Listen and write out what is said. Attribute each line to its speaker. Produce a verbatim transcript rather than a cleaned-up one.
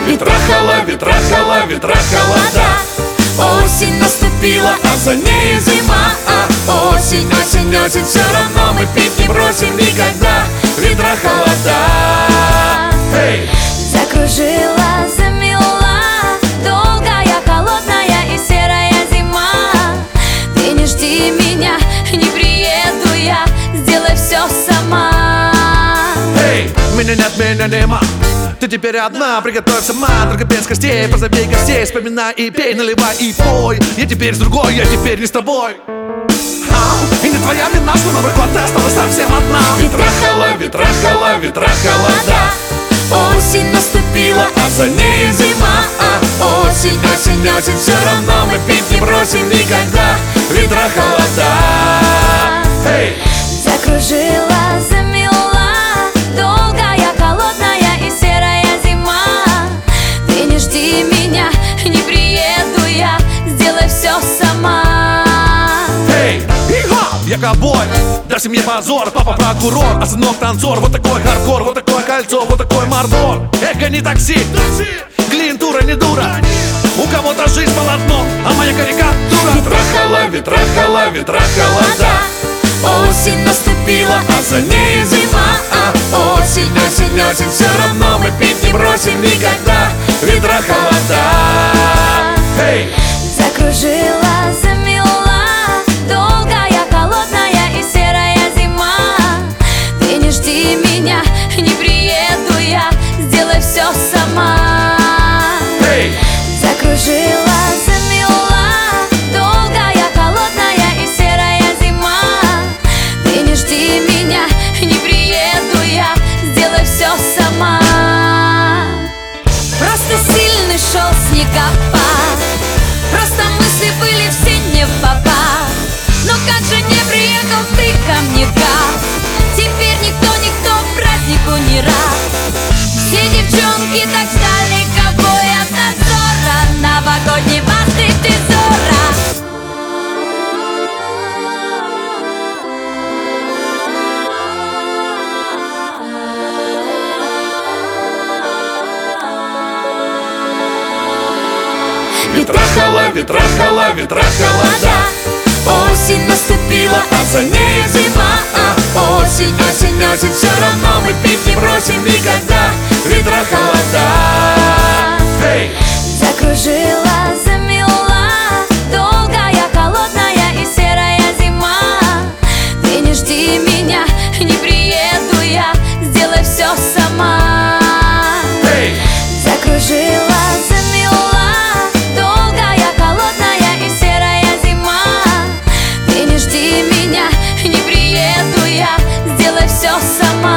Speaker 1: Ветра хала, ветра хала, ветра холода. Осень наступила, а за ней зима. а Осень, осень, осень, все равно мы пить не бросим никогда. Ветра холода. Эй!
Speaker 2: Закружила, замела, долгая, холодная и серая зима. Ты не жди меня, не приеду я, сделай все сама.
Speaker 3: Эй! Меня нет, меня нема. Ты теперь одна, приготовь сама. Только без костей, позови гостей. Вспоминай и пей, наливай и пой. Я теперь с другой, я теперь не с тобой. И не твоя вина, что новый год ты осталась совсем одна.
Speaker 1: Ветра хала, ветра хала, ветра холода. Осень наступила, а за ней зима. а Осень, осень, осень, все равно мы пить не бросим никогда. Ветра холода. Эй!
Speaker 2: Закружила, замела, долгая, холодная и серая зима. Ты не жди меня, не приеду я, сделай все сама.
Speaker 3: Эй! Ига! Я ковбой, для семьи позор. Папа прокурор, а сынок танцор. Вот такой хардкор, вот такое кольцо, вот такой мордор. Эго не такси, клиентура не дура. У кого-то жизнь полотно, а моя карикатура.
Speaker 1: Ветра хала, ветра хала, ветра холода. Осень наступила, а за ней зима. а Осень, осень, осень, все равно мы пить не бросим никогда. Ветра холода. Эй!
Speaker 2: Закружила, замела, долгая, холодная и серая зима. Ты не жди меня, не приеду я, сделай все сама.
Speaker 1: Эй!
Speaker 2: Закружила, замела, долгая, холодная и серая зима. Ты не жди меня, не приеду я, сделай все сама. Просто сильный шел снегопад, просто мысли были все не в попад. Но как же не приехал ты ко мне, как? Теперь никто, никто празднику не рад. Все девчонки так ждали, ковбой от надзора. Новогодний басты Зора.
Speaker 1: Ветра хала, ветра хала, ветра холода. Осень наступила, а за ней зима. а Осень, осень, осень, все равно мы пить не бросим никогда. Ветра холода. Эй!
Speaker 2: Закружила, замела, долгая, холодная и серая зима. Ты не жди меня, не приеду я, сделай все сама.
Speaker 1: Эй!
Speaker 2: Закружила, замела, долгая, холодная и серая зима. Ты не жди меня, не приеду я, сделай все сама.